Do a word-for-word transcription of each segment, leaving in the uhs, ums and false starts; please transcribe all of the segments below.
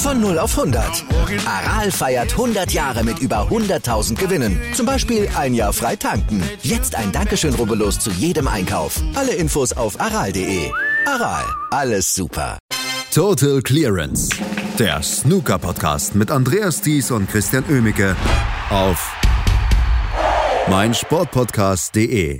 Von null auf hundert. Aral feiert hundert Jahre mit über hunderttausend Gewinnen. Zum Beispiel ein Jahr frei tanken. Jetzt ein Dankeschön, rubbellos zu jedem Einkauf. Alle Infos auf aral punkt de. Aral, alles super. Total Clearance. Der Snooker-Podcast mit Andreas Thies und Christian Oemicke auf meinsportpodcast punkt de.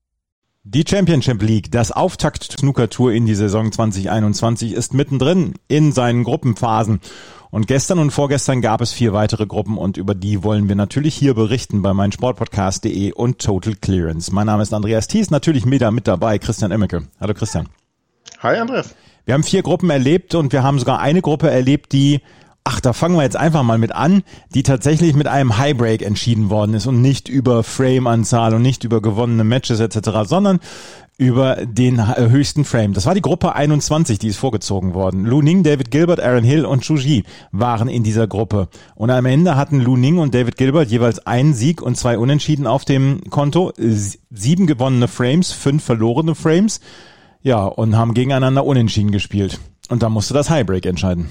Die Championship League, das Auftakt-Snooker-Tour in die Saison zwanzig einundzwanzig, ist mittendrin in seinen Gruppenphasen. Und gestern und vorgestern gab es vier weitere Gruppen und über die wollen wir natürlich hier berichten bei meinsportpodcast punkt de und Total Clearance. Mein Name ist Andreas Thies, natürlich wieder mit dabei Christian Oemicke. Hallo Christian. Hi Andreas. Wir haben vier Gruppen erlebt und wir haben sogar eine Gruppe erlebt, die, ach, da fangen wir jetzt einfach mal mit an, die tatsächlich mit einem Highbreak entschieden worden ist und nicht über Frame-Anzahl und nicht über gewonnene Matches et cetera, sondern über den höchsten Frame. Das war die Gruppe einundzwanzig, die ist vorgezogen worden. Lu Ning, David Gilbert, Aaron Hill und Zhu Ji waren in dieser Gruppe. Und am Ende hatten Lu Ning und David Gilbert jeweils einen Sieg und zwei Unentschieden auf dem Konto. Sieben gewonnene Frames, fünf verlorene Frames. Ja, und haben gegeneinander unentschieden gespielt. Und da musste das Highbreak entscheiden.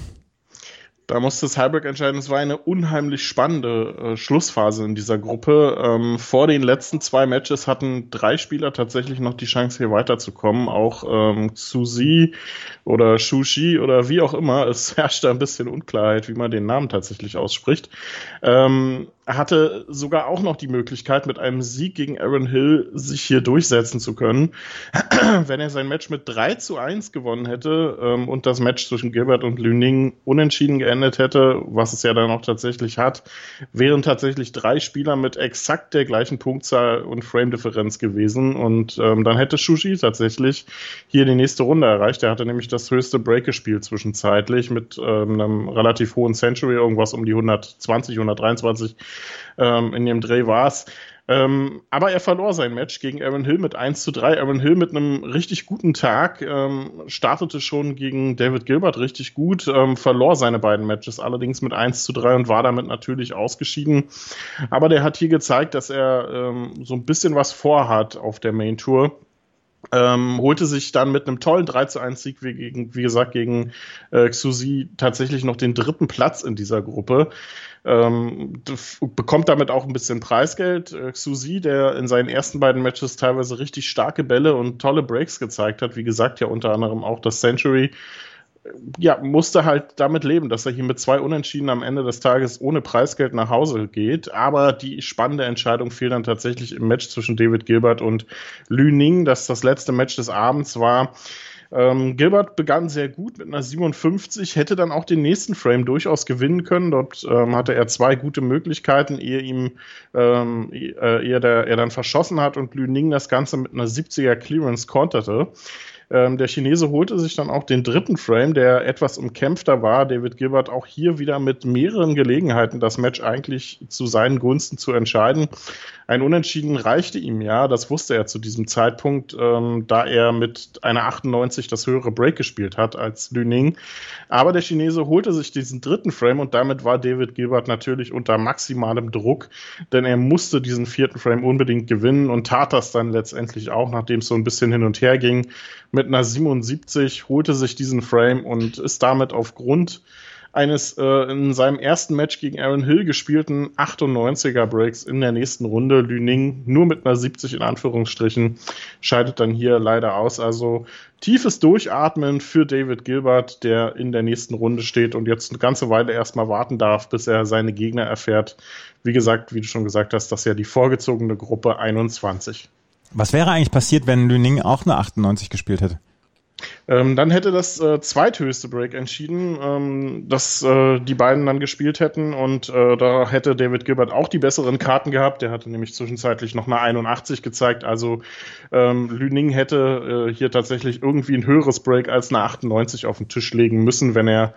Da musste das Highbreak entscheiden. Es war eine unheimlich spannende äh, Schlussphase in dieser Gruppe. Ähm, vor den letzten zwei Matches hatten drei Spieler tatsächlich noch die Chance, hier weiterzukommen. Auch ähm, Zhu Ji oder Zhu Ji oder wie auch immer. Es herrschte ein bisschen Unklarheit, wie man den Namen tatsächlich ausspricht. Ähm, Er hatte sogar auch noch die Möglichkeit, mit einem Sieg gegen Aaron Hill sich hier durchsetzen zu können. Wenn er sein Match mit drei zu eins gewonnen hätte ähm, und das Match zwischen Gilbert und Lu Ning unentschieden geendet hätte, was es ja dann auch tatsächlich hat, wären tatsächlich drei Spieler mit exakt der gleichen Punktzahl und Frame-Differenz gewesen. Und ähm, dann hätte Zhu Ji tatsächlich hier die nächste Runde erreicht. Er hatte nämlich das höchste Break gespielt zwischenzeitlich mit ähm, einem relativ hohen Century, irgendwas um die hundertzwanzig, hundertdreiundzwanzig. Ähm, in dem Dreh war es. Ähm, aber er verlor sein Match gegen Aaron Hill mit eins zu drei. Aaron Hill mit einem richtig guten Tag, ähm, startete schon gegen David Gilbert richtig gut, ähm, verlor seine beiden Matches allerdings mit eins zu drei und war damit natürlich ausgeschieden. Aber der hat hier gezeigt, dass er ähm, so ein bisschen was vorhat auf der Main Tour. Ähm, holte sich dann mit einem tollen drei zu eins Sieg, wie, gegen, wie gesagt, gegen äh, Zhu Ji tatsächlich noch den dritten Platz in dieser Gruppe. Ähm, bekommt damit auch ein bisschen Preisgeld. Äh, Zhu Ji, der in seinen ersten beiden Matches teilweise richtig starke Bälle und tolle Breaks gezeigt hat, wie gesagt, ja unter anderem auch das Century, ja, musste halt damit leben, dass er hier mit zwei Unentschieden am Ende des Tages ohne Preisgeld nach Hause geht. Aber die spannende Entscheidung fiel dann tatsächlich im Match zwischen David Gilbert und Lu Ning, das das letzte Match des Abends war. Ähm, Gilbert begann sehr gut mit einer siebenundfünfzig, hätte dann auch den nächsten Frame durchaus gewinnen können. Dort ähm, hatte er zwei gute Möglichkeiten, ehe ihm ähm, ehe er, der, er dann verschossen hat und Lu Ning das Ganze mit einer siebziger Clearance konterte. Ähm, der Chinese holte sich dann auch den dritten Frame, der etwas umkämpfter war. David Gilbert auch hier wieder mit mehreren Gelegenheiten, das Match eigentlich zu seinen Gunsten zu entscheiden. Ein Unentschieden reichte ihm ja, das wusste er zu diesem Zeitpunkt, ähm, da er mit einer achtundneunzig das höhere Break gespielt hat als Lu Ning. Aber der Chinese holte sich diesen dritten Frame und damit war David Gilbert natürlich unter maximalem Druck, denn er musste diesen vierten Frame unbedingt gewinnen und tat das dann letztendlich auch, nachdem es so ein bisschen hin und her ging. Mit einer siebenundsiebzig holte sich diesen Frame und ist damit aufgrund eines äh, in seinem ersten Match gegen Aaron Hill gespielten achtundneunziger Breaks in der nächsten Runde. Lu Ning nur mit einer siebzig in Anführungsstrichen scheidet dann hier leider aus. Also tiefes Durchatmen für David Gilbert, der in der nächsten Runde steht und jetzt eine ganze Weile erstmal warten darf, bis er seine Gegner erfährt. Wie gesagt, wie du schon gesagt hast, das ist ja die vorgezogene Gruppe einundzwanzig. Was wäre eigentlich passiert, wenn Lu Ning auch eine achtundneunzig gespielt hätte? Ähm, dann hätte das äh, zweithöchste Break entschieden, ähm, dass äh, die beiden dann gespielt hätten und äh, da hätte David Gilbert auch die besseren Karten gehabt. Der hatte nämlich zwischenzeitlich noch eine einundachtzig gezeigt, also ähm, Lu Ning hätte äh, hier tatsächlich irgendwie ein höheres Break als eine achtundneunzig auf den Tisch legen müssen, wenn er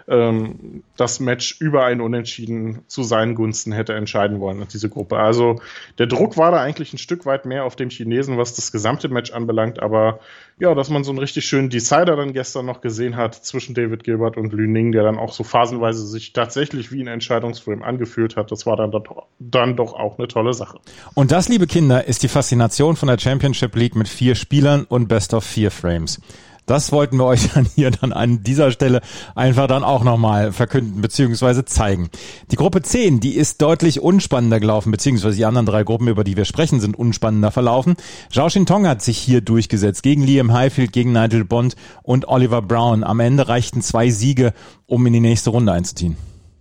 ähm, das Match über ein Unentschieden zu seinen Gunsten hätte entscheiden wollen, diese Gruppe. Also der Druck war da eigentlich ein Stück weit mehr auf dem Chinesen, was das gesamte Match anbelangt, aber ja, dass man so einen richtig schönen Decider dann gestern noch gesehen hat zwischen David Gilbert und Lu Ning, der dann auch so phasenweise sich tatsächlich wie ein Entscheidungsframe angefühlt hat, das war dann, dann doch auch eine tolle Sache. Und das, liebe Kinder, ist die Faszination von der Championship League mit vier Spielern und Best of vier Frames. Das wollten wir euch dann hier dann an dieser Stelle einfach dann auch nochmal verkünden bzw. zeigen. Die Gruppe zehn, die ist deutlich unspannender gelaufen, beziehungsweise die anderen drei Gruppen, über die wir sprechen, sind unspannender verlaufen. Zhao Xintong hat sich hier durchgesetzt gegen Liam Highfield, gegen Nigel Bond und Oliver Brown. Am Ende reichten zwei Siege, um in die nächste Runde einzuziehen.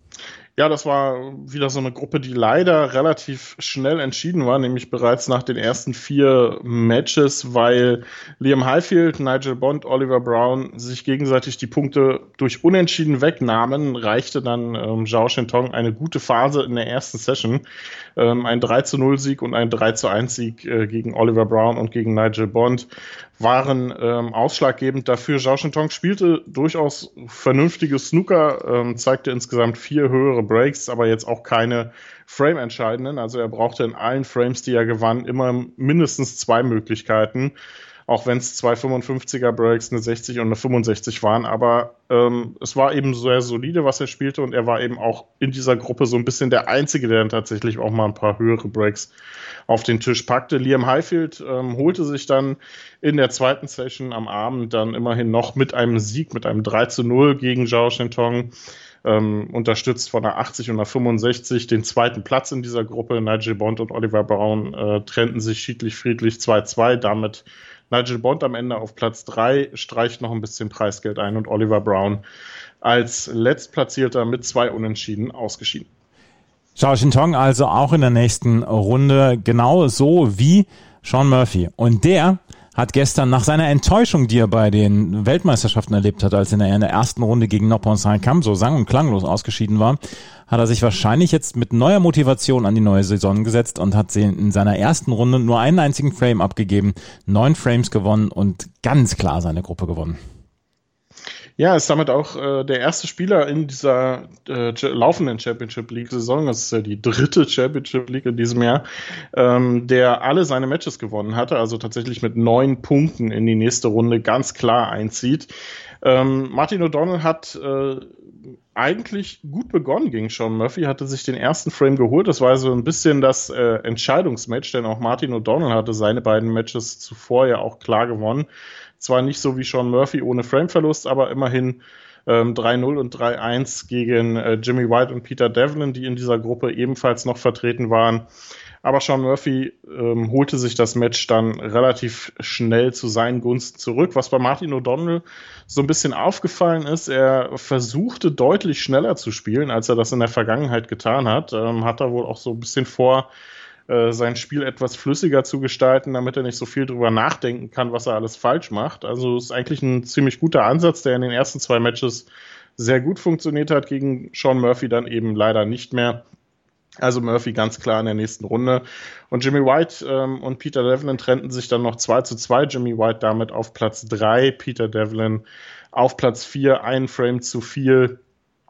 Ja, das war wieder so eine Gruppe, die leider relativ schnell entschieden war, nämlich bereits nach den ersten vier Matches, weil Liam Highfield, Nigel Bond, Oliver Brown sich gegenseitig die Punkte durch Unentschieden wegnahmen, reichte dann ähm, Zhao Xintong eine gute Phase in der ersten Session. Ähm, ein drei zu null Sieg und ein drei zu eins Sieg äh, gegen Oliver Brown und gegen Nigel Bond waren ähm, ausschlaggebend dafür. Zhao Xintong spielte durchaus vernünftiges Snooker, ähm, zeigte insgesamt vier höhere Breaks, aber jetzt auch keine Frame-entscheidenden. Also er brauchte in allen Frames, die er gewann, immer mindestens zwei Möglichkeiten, auch wenn es zwei fünfundfünfziger Breaks, eine sechzig und eine fünfundsechzig waren. Aber ähm, es war eben sehr solide, was er spielte, und er war eben auch in dieser Gruppe so ein bisschen der Einzige, der dann tatsächlich auch mal ein paar höhere Breaks auf den Tisch packte. Liam Highfield ähm, holte sich dann in der zweiten Session am Abend dann immerhin noch mit einem Sieg, mit einem drei zu null gegen Zhao Xintong, ähm, unterstützt von einer achtzig und einer fünfundsechzig, den zweiten Platz in dieser Gruppe. Nigel Bond und Oliver Brown äh, trennten sich schiedlich friedlich zwei zwei, damit Nigel Bond am Ende auf Platz drei, streicht noch ein bisschen Preisgeld ein, und Oliver Brown als Letztplatzierter mit zwei Unentschieden ausgeschieden. Zhao Xintong also auch in der nächsten Runde, genau so wie Sean Murphy. Und der hat gestern nach seiner Enttäuschung, die er bei den Weltmeisterschaften erlebt hat, als er in der ersten Runde gegen Noppon Saikam so sang- und klanglos ausgeschieden war, hat er sich wahrscheinlich jetzt mit neuer Motivation an die neue Saison gesetzt und hat sie in seiner ersten Runde nur einen einzigen Frame abgegeben, neun Frames gewonnen und ganz klar seine Gruppe gewonnen. Ja, ist damit auch äh, der erste Spieler in dieser äh, laufenden Championship League-Saison, das ist ja die dritte Championship League in diesem Jahr, ähm, der alle seine Matches gewonnen hatte, also tatsächlich mit neun Punkten in die nächste Runde ganz klar einzieht. Ähm, Martin O'Donnell hat äh, eigentlich gut begonnen gegen Sean Murphy, hatte sich den ersten Frame geholt. Das war so ein bisschen das äh, Entscheidungsmatch, denn auch Martin O'Donnell hatte seine beiden Matches zuvor ja auch klar gewonnen. Zwar nicht so wie Sean Murphy ohne Frameverlust, aber immerhin ähm, drei null und drei eins gegen äh, Jimmy White und Peter Devlin, die in dieser Gruppe ebenfalls noch vertreten waren. Aber Sean Murphy ähm, holte sich das Match dann relativ schnell zu seinen Gunsten zurück. Was bei Martin O'Donnell so ein bisschen aufgefallen ist, er versuchte deutlich schneller zu spielen, als er das in der Vergangenheit getan hat. Ähm, hat er wohl auch so ein bisschen vor, sein Spiel etwas flüssiger zu gestalten, damit er nicht so viel drüber nachdenken kann, was er alles falsch macht. Also ist eigentlich ein ziemlich guter Ansatz, der in den ersten zwei Matches sehr gut funktioniert hat, gegen Sean Murphy dann eben leider nicht mehr. Also Murphy ganz klar in der nächsten Runde. Und Jimmy White ähm, und Peter Devlin trennten sich dann noch zwei zu zwei. Jimmy White damit auf Platz drei, Peter Devlin auf Platz vier, ein Frame zu viel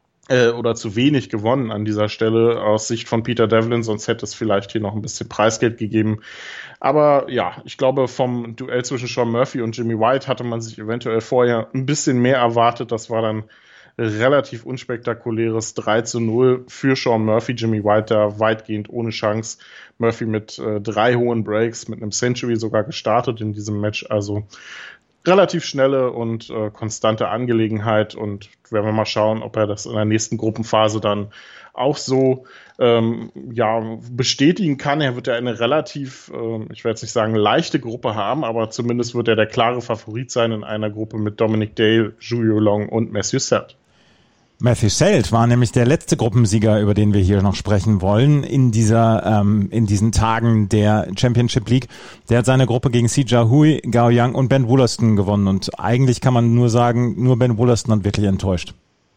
oder zu wenig gewonnen an dieser Stelle aus Sicht von Peter Devlin, sonst hätte es vielleicht hier noch ein bisschen Preisgeld gegeben. Aber ja, ich glaube, vom Duell zwischen Sean Murphy und Jimmy White hatte man sich eventuell vorher ein bisschen mehr erwartet. Das war dann relativ unspektakuläres drei zu null für Sean Murphy. Jimmy White da weitgehend ohne Chance. Murphy mit äh, drei hohen Breaks, mit einem Century sogar gestartet in diesem Match. Also relativ schnelle und äh, konstante Angelegenheit, und werden wir mal schauen, ob er das in der nächsten Gruppenphase dann auch so ähm, ja, bestätigen kann. Er wird ja eine relativ, äh, ich werde jetzt nicht sagen leichte Gruppe haben, aber zumindest wird er der klare Favorit sein in einer Gruppe mit Dominic Dale, Zhu Yulong und Matthew Selt. Matthew Selt war nämlich der letzte Gruppensieger, über den wir hier noch sprechen wollen, in dieser, ähm, in diesen Tagen der Championship League. Der hat seine Gruppe gegen Sijia Hui, Gao Yang und Ben Wollaston gewonnen, und eigentlich kann man nur sagen, nur Ben Wollaston hat wirklich enttäuscht.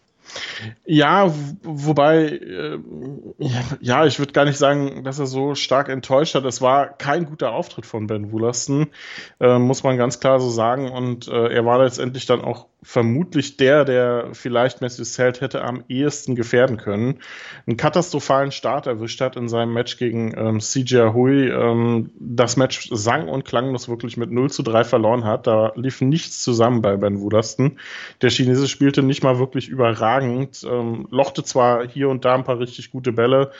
Ja, wobei, äh, ja, ich würde gar nicht sagen, dass er so stark enttäuscht hat. Es war kein guter Auftritt von Ben Wollaston, äh, muss man ganz klar so sagen. Und äh, er war letztendlich dann auch vermutlich der, der vielleicht Matthew Selt hätte am ehesten gefährden können. Einen katastrophalen Start erwischt hat in seinem Match gegen ähm, Sijia Hui. Ähm, das Match sang- und klanglos wirklich mit null zu drei verloren hat. Da lief nichts zusammen bei Ben Wollaston. Der Chinese spielte nicht mal wirklich überragend. Ähm, lochte zwar hier und da ein paar richtig gute Bälle,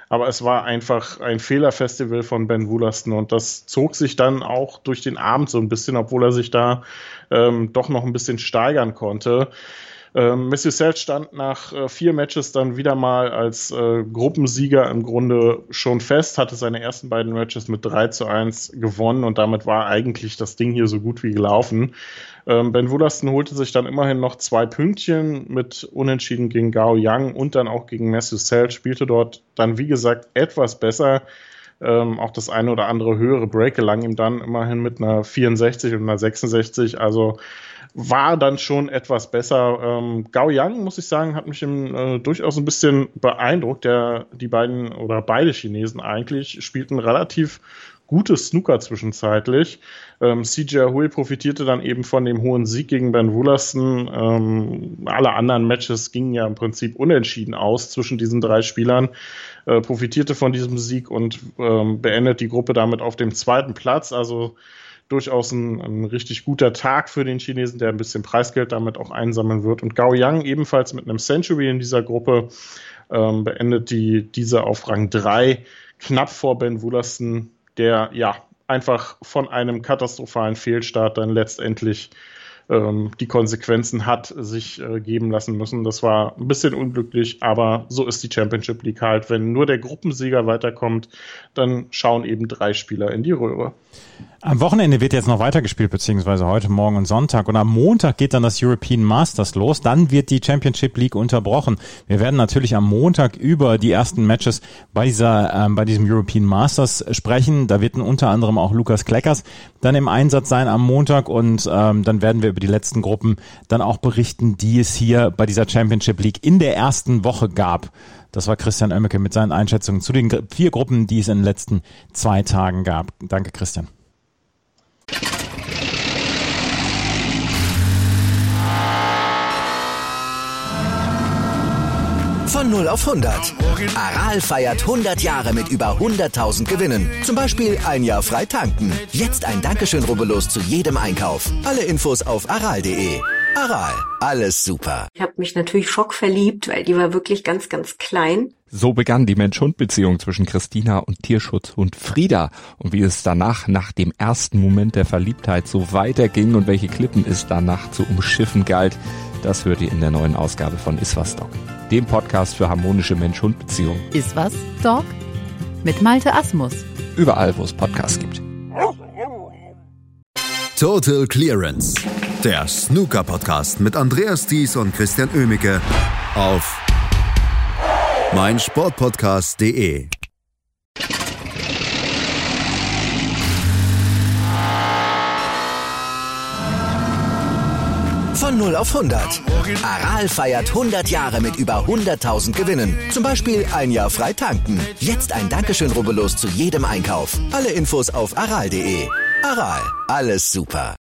aber es war einfach ein Fehlerfestival von Ben Woolaston und das zog sich dann auch durch den Abend so ein bisschen, obwohl er sich da ähm, doch noch ein bisschen steigern konnte. Ähm, Matthew Selch stand nach äh, vier Matches dann wieder mal als äh, Gruppensieger im Grunde schon fest, hatte seine ersten beiden Matches mit drei zu eins gewonnen und damit war eigentlich das Ding hier so gut wie gelaufen. Ähm, Ben Woolaston holte sich dann immerhin noch zwei Pünktchen mit Unentschieden gegen Gao Yang und dann auch gegen Matthew Selch, spielte dort dann wie gesagt etwas besser. Ähm, auch das eine oder andere höhere Break gelang ihm dann immerhin mit einer vierundsechzig und einer sechsundsechzig, also war dann schon etwas besser. Ähm, Gao Yang, muss ich sagen, hat mich im, äh, durchaus ein bisschen beeindruckt. Der, die beiden oder beide Chinesen eigentlich spielten relativ gutes Snooker zwischenzeitlich. Ähm, C J Hui profitierte dann eben von dem hohen Sieg gegen Ben Woolaston. Ähm, alle anderen Matches gingen ja im Prinzip unentschieden aus zwischen diesen drei Spielern. Äh, profitierte von diesem Sieg und ähm, beendet die Gruppe damit auf dem zweiten Platz. Also durchaus ein, ein richtig guter Tag für den Chinesen, der ein bisschen Preisgeld damit auch einsammeln wird. Und Gao Yang ebenfalls mit einem Century in dieser Gruppe ähm, beendet die diese auf Rang drei, knapp vor Ben Woolaston, der ja einfach von einem katastrophalen Fehlstart dann letztendlich ähm, die Konsequenzen hat sich äh, geben lassen müssen. Das war ein bisschen unglücklich, aber so ist die Championship League halt. Wenn nur der Gruppensieger weiterkommt, dann schauen eben drei Spieler in die Röhre. Am Wochenende wird jetzt noch weitergespielt, beziehungsweise heute, morgen und Sonntag. Und am Montag geht dann das European Masters los. Dann wird die Championship League unterbrochen. Wir werden natürlich am Montag über die ersten Matches bei dieser, ähm, bei diesem European Masters sprechen. Da wird unter anderem auch Lukas Kleckers dann im Einsatz sein am Montag. Und ähm, dann werden wir über die letzten Gruppen dann auch berichten, die es hier bei dieser Championship League in der ersten Woche gab. Das war Christian Oemmeke mit seinen Einschätzungen zu den vier Gruppen, die es in den letzten zwei Tagen gab. Danke, Christian. Von null auf hundert. Aral feiert hundert Jahre mit über hunderttausend Gewinnen. Zum Beispiel ein Jahr frei tanken. Jetzt ein Dankeschön, rubbellos zu jedem Einkauf. Alle Infos auf aral punkt de. Aral, alles super. Ich habe mich natürlich schockverliebt, weil die war wirklich ganz, ganz klein. So begann die Mensch-Hund-Beziehung zwischen Christina und Tierschutzhund Frieda. Und wie es danach, nach dem ersten Moment der Verliebtheit, so weiterging und welche Klippen es danach zu umschiffen galt, das hört ihr in der neuen Ausgabe von Iswas Dog, dem Podcast für harmonische Mensch-Hund-Beziehungen. Iswas Dog mit Malte Asmus. Überall, wo es Podcasts gibt. Total Clearance, der Snooker-Podcast mit Andreas Thies und Christian Oemmeke auf meinsportpodcast punkt de. Von null auf hundert. Aral feiert hundert Jahre mit über hunderttausend Gewinnen. Zum Beispiel ein Jahr frei tanken. Jetzt ein Dankeschön, rubbellos zu jedem Einkauf. Alle Infos auf aral punkt de. Aral, alles super.